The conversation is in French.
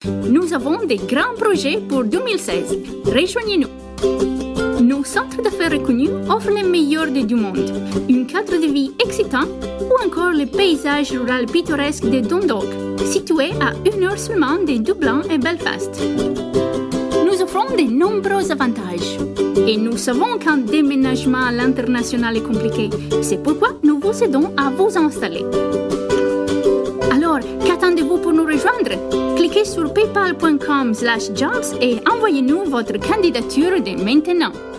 Nous avons des grands projets pour 2016. Rejoignez-nous. Nos centres d'affaires reconnus offrent les meilleurs du monde, un cadre de vie excitant ou encore le paysage rural pittoresque de Dundalk, situé à 1 heure seulement de Dublin et Belfast. Nous offrons de nombreux avantages. Et nous savons qu'un déménagement à l'international est compliqué. C'est pourquoi nous vous aidons à vous installer. Alors, qu'attendez-vous pour nous rejoindre? Cliquez sur paypal.com/jobs et envoyez-nous votre candidature dès maintenant.